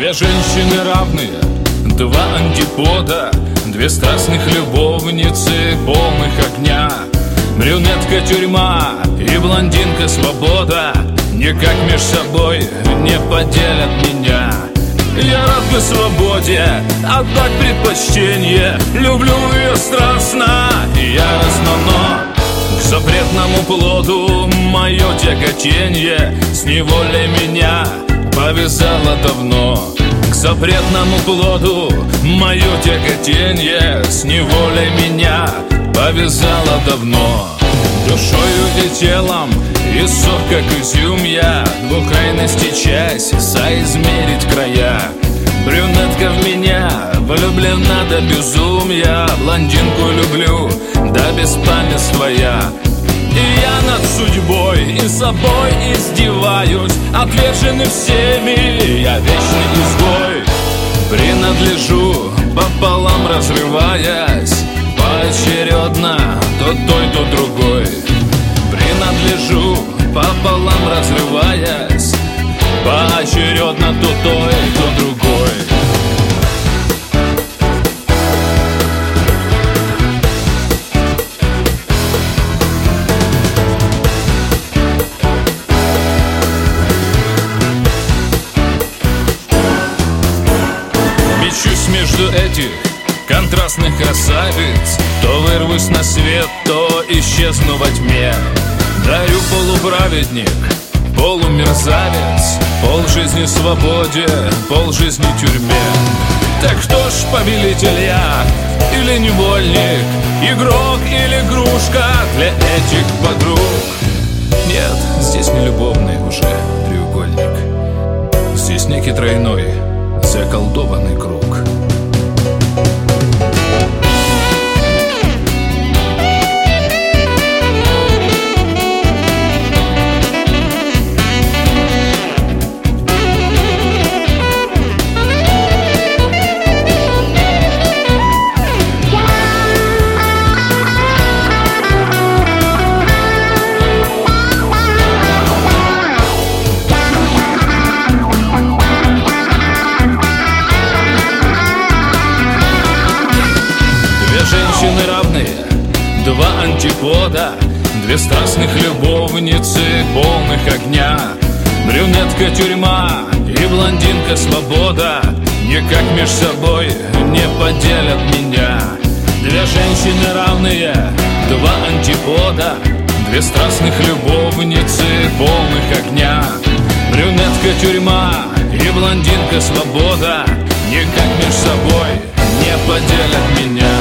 Две женщины равные, два антипода, две страстных любовницы, полных огня. Брюнетка тюрьма и блондинка свобода никак меж собой не поделят меня. Я рад бы свободе отдать предпочтение, люблю ее страстно и яростно, но к запретному плоду мое тяготенье с неволей меня повязало давно. К запретному плоду мое тяготенье с неволей меня повязало давно. Душою и телом иссох, как изюм я, двух крайностей часть соизмерить края. Брюнетка в меня влюблена до безумия, блондинку люблю до беспамятства я. И я над судьбой и собой издеваюсь, отверженный всеми, я вечный изгой. Принадлежу пополам разрываясь, поочередно то той, то другой. Принадлежу пополам разрываясь, поочередно то той, то другой. Мечусь между этих контрастных красавиц, то вырвусь на свет, то исчезну во тьме. Дарю полуправедник, полумерзавец, полжизни свободе, полжизни тюрьме. Так кто ж повелитель я или невольник, игрок или игрушка для этих подруг? Нет, здесь не любовный уже треугольник, здесь некий тройной заколдованный круг. Женщины равные, два антипода, две страстных любовницы, полных огня. Брюнетка тюрьма и блондинка свобода никак меж собой не поделят меня. Две женщины равные, два антипода, две страстных любовницы, полных огня. Брюнетка тюрьма и блондинка свобода никак меж собой не поделят меня.